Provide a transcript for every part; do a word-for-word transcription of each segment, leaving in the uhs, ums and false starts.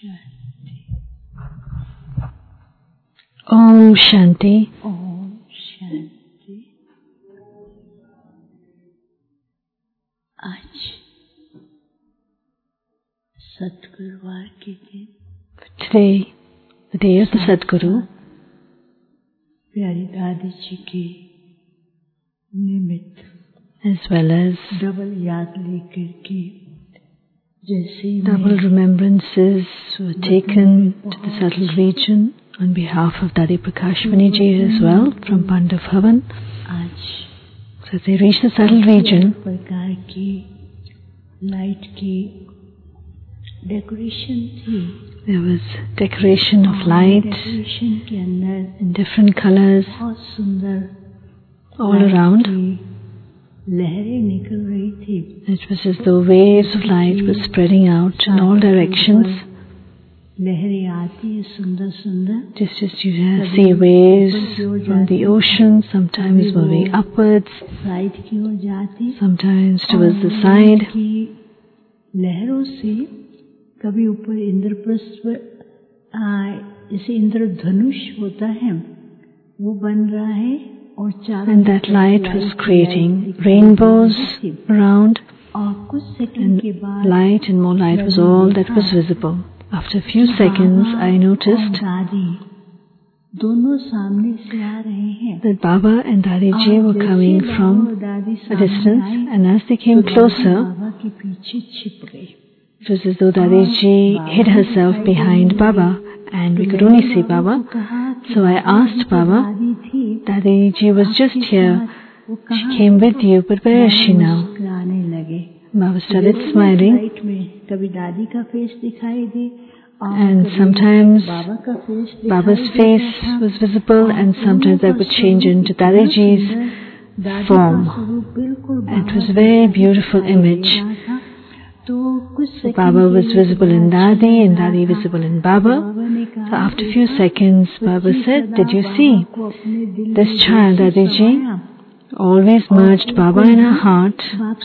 Om Shanti. Om Shanti. आज सतगुरुवार के दिन, Today, the day of the Sadguru, प्यारी दादी जी के निमित्त as well as डबल याद लेकर के जैसे ही double remembrances were taken to the subtle region on behalf of Dadi Prakashmani ji as well from Pandav Bhavan. आज So as they reached the subtle region, प्रकार की लाइट की decoration थी. there was decoration of light decoration के अंदर in different colors बहुत सुंदर all around. लहरें निकल रही थी. It was as though waves of light were spreading out in all directions. लहरें आती है सुंदर सुंदर. Just as you see waves from the ocean, sometimes moving upwards, side की ओर जाती, sometimes towards the side. की लहरों से कभी ऊपर इंद्रप्रस्थ पर जैसे इंद्रधनुष होता है वो बन रहा है और चारों And that light was creating rainbows around, और कुछ सेकंड के बाद light and more light was all that was visible. After a few seconds, I noticed दादी दोनों सामने से आ रहे हैं. that Baba and Dadi ji were coming from a distance, and as they came closer, बाबा के पीछे छिप गए. it was as though Dadi ji hid herself behind Baba, and we could only see Baba. So I asked Baba, Dadi ji was just here. She came with you, but where is she now? मुस्कुराने लगे. Baba started smiling, light में कभी दादी का face दिखाई दे and sometimes Baba का face Baba's face was visible, and sometimes I would change into Dadiji's form. It was a very beautiful image. So Baba was visible in Dadi, and Dadi visible in Baba. So after a few seconds, Baba said, did you see? This child, Dadiji, always merged Baba in her heart,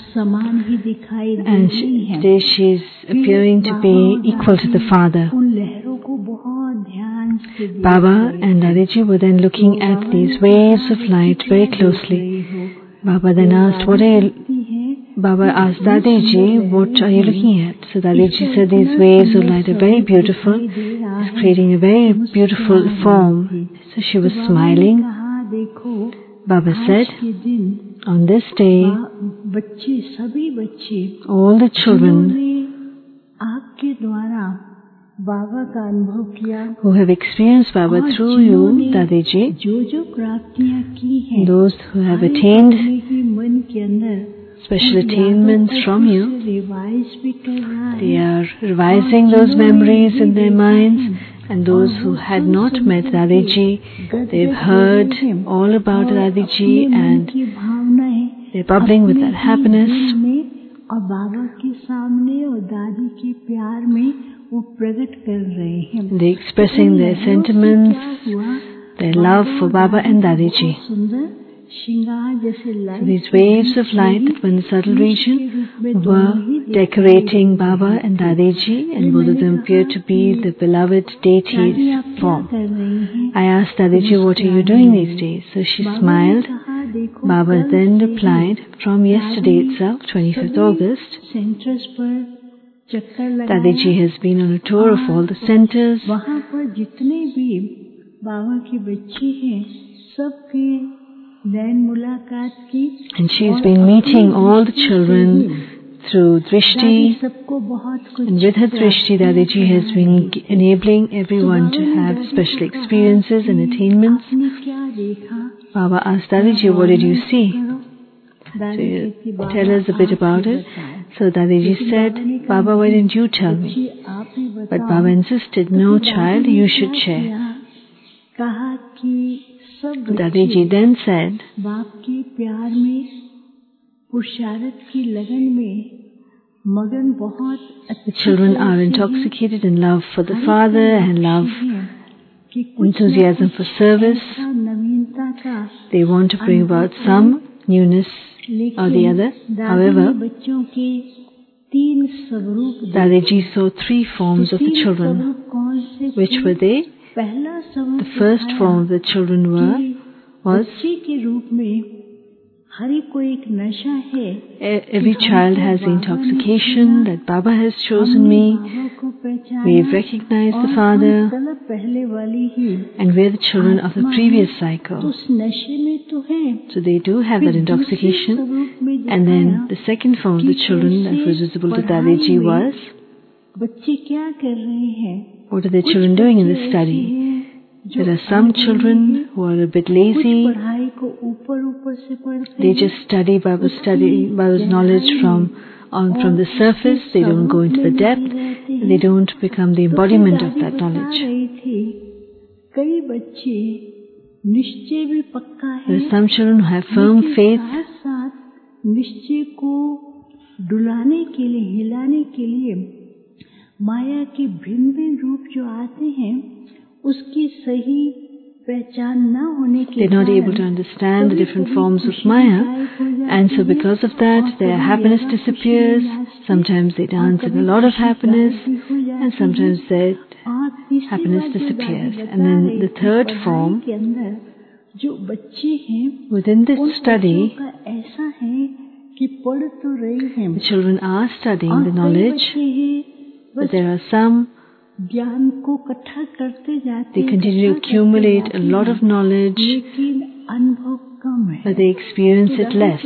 and she, today she is appearing to be equal to the Father. Baba and Dadiji were then looking at these waves of light very closely. Baba then asked, what are you, Baba asked Dadiji, what are you looking at? So Dadiji said, these waves of light are very beautiful. It's creating a very beautiful form. So she was smiling. Baba said, on this day, all the children who have experienced Baba through you, Dadiji, those who have attained special attainments from you, they are revising those memories in their minds. And those who had not met Dadiji, they've heard all about Dadiji, and they're bubbling with that happiness. They're expressing their sentiments, their love for Baba and Dadiji. So these waves of light that were in the subtle region were decorating Baba and Dadiji, and both of them appeared to be the beloved deity's form. I asked Dadiji, what are you doing these days? So she smiled. Baba then replied, from yesterday itself, twenty-fifth August, Dadiji has been on a tour of all the centers. And she has been meeting all the children through Drishti, and with her Drishti, Dadiji has been enabling everyone to have special experiences and attainments. Baba asked Dadiji, what did you see? So you tell us a bit about it. So Dadiji said, Baba, why didn't you tell me? But Baba insisted, no child, you should share. Dadiji then said, the children are intoxicated in love for the Father and love, enthusiasm for service. They want to bring about some newness or the other. However, तीन स्वरूप Dadaji saw three forms of the children. Which were they? पहला स्वरूप The first form of the children were was बच्चे के रूप में हर एक को एक नशा है. Every child has the intoxication that Baba has chosen me. We recognize the Father, and we are the children of the previous cycle. So they do have that intoxication. And then the second form of the children that was visible to Dadaji was, what are the children doing in the study? There are some children who are a bit lazy. They just study Baba's study, Baba's knowledge from on from the surface. They don't go into the depth. They don't become the embodiment of that knowledge. There are some children who have firm faith. निश्चय को डुलाने के लिए, हिलाने के लिए माया के भिन्न भिन्न रूप जो आते हैं, उसकी सही पहचान न होने के They're not able to understand the different forms of Maya, and so because of that, their happiness disappears. Sometimes they dance in a lot of happiness, and sometimes their happiness disappears. And then the third form, within this study, the children are studying the knowledge, but there are some they continue to accumulate a lot of knowledge, but they experience it less.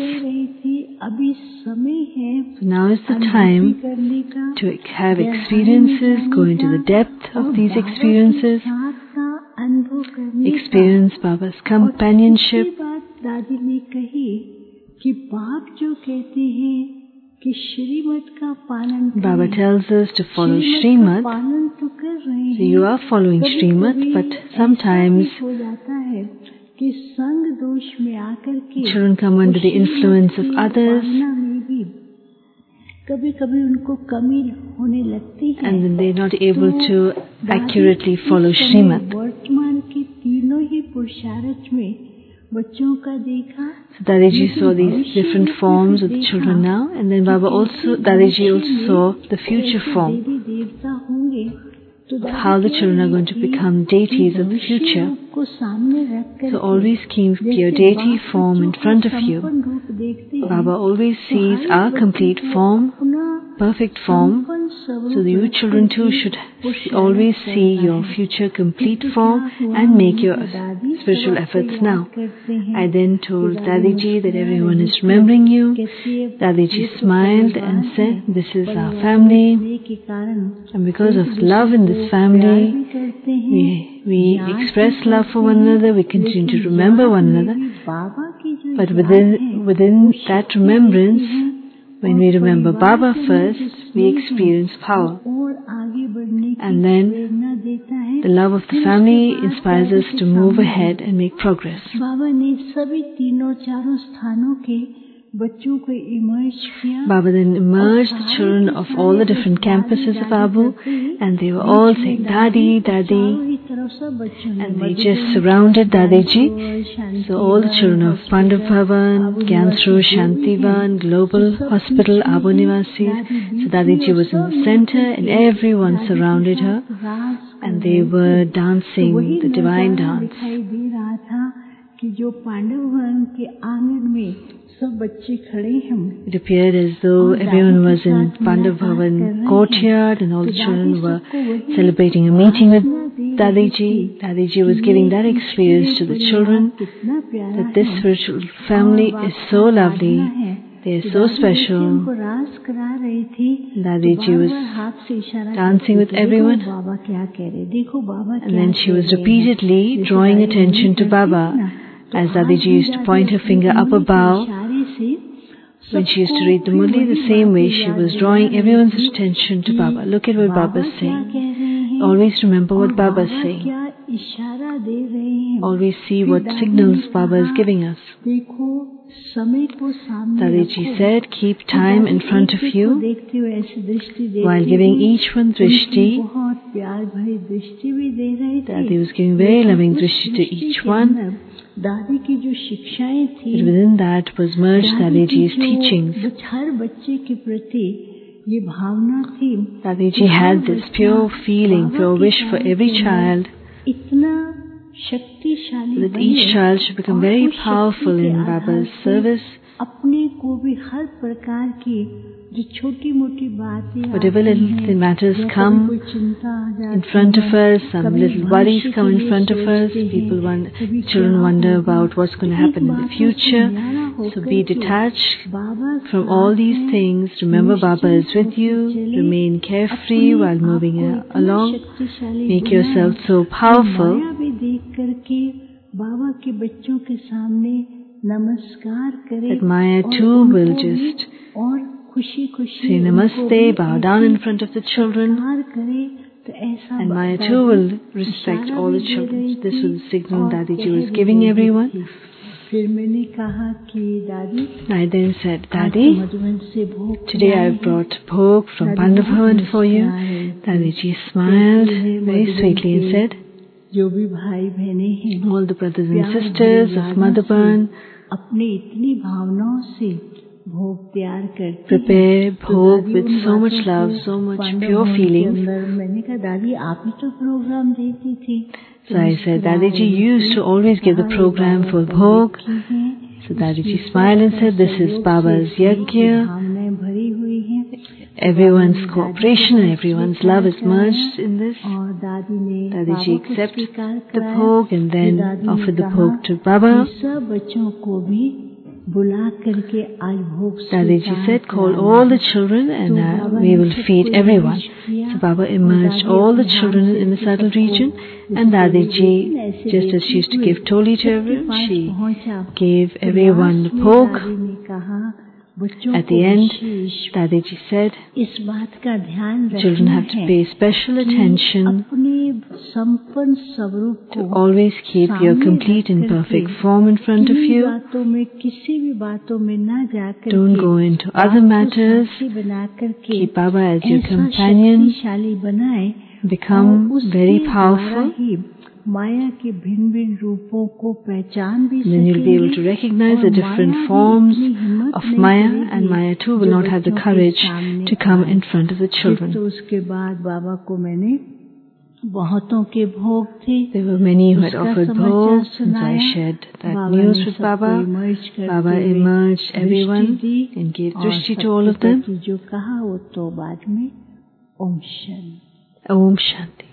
So now is the time to have experiences, go into the depth of these experiences, experience Baba's companionship. Baba tells us to follow Srimad. So you are following Srimad, but sometimes children come under the influence of others, and then they're not able to accurately follow Srimad. So Dadaji saw these different forms of the children now, and then Baba also, Dadaji also saw the future form, how the children are going to become deities of the future. So always keep your deity form in front of you. Baba always sees our complete form, perfect form, so you children too should always see your future complete form and make your spiritual efforts now. I then told Dadaji that everyone is remembering you. Dadaji smiled and said, this is our family, and because of love in this family, we, we express love for one another, we continue to remember one another, but within, within that remembrance, when we remember Baba first, we experience power. And then the love of the family inspires us to move ahead and make progress. Baba then emerged the children of all the different campuses of Abu, and they were all saying, Dadi, Dadi, and they just surrounded Dadaji. So all the children of Pandav Bhavan, Gyansro, Shantivan, Global Hospital, Abu Nivasis. So Dadaji was in the center, and everyone surrounded her, and they were dancing the divine dance. It appeared as though everyone was in Pandav Bhavan courtyard, and all the children were celebrating a meeting with Dadaji. Dadaji was giving that experience to the children, that this spiritual family is so lovely, they are so special. Dadaji was dancing with everyone, and then she was repeatedly drawing attention to Baba, as Dadaji used to point her finger up above. When she used to read the Murli, the same way she was drawing everyone's attention to Baba. Look at what Baba is saying. Always remember what Baba is saying. Always see what signals Baba is giving us. Dadaji said, keep time in front of you while giving each one drishti. Dadi was giving very loving drishti to each one. But within that was merged Dadaji's teachings. ये भावना थी Dadiji had this pure feeling, pure wish for every child इतना शक्तिशाली that each child should become very powerful in Baba's service. अपने को भी हर प्रकार की जो छोटी मोटी बातें Whatever little matters come in front of us, some little worries come in front of us, people want, children wonder about what's going to happen in the future. So be detached from all these things. Remember Baba is with you. Remain carefree while moving along. Make yourself so powerful that Maya too will just say namaste, bow down in front of the children, and Maya too will respect all the children. This was the signal Dadiji was giving everyone. I then said, Dadi, today I brought bhog from Pandavavan for you. Dadiji smiled very sweetly and said, all the brothers and sisters of Madhavan prepare bhog with so much love, so much pure feelings. So I said, Dadiji used to always give the program for bhog. So Dadiji smiled and said, this is Baba's yajna. Everyone's cooperation and everyone's love is merged in this. Dadiji accepted the bhog and then offered the bhog to Baba. Dadiji said, call all the children and uh, we will feed everyone. So Baba emerged all the children in the subtle region, and Dadiji, just as she used to give toli to everyone, she gave everyone the bhog. At the end, Dadiji said, children have to pay special attention to always keep your complete and perfect form in front of you. Don't go into other matters. Keep Baba as your companion. Become very powerful. Then you'll be able to recognize the different forms of Maya, and Maya too will not have the courage to come in front of the children. There were many who had offered bhog, and so I shared that news with Baba. Baba emerged everyone and gave drishti to all of them. Om Shanti.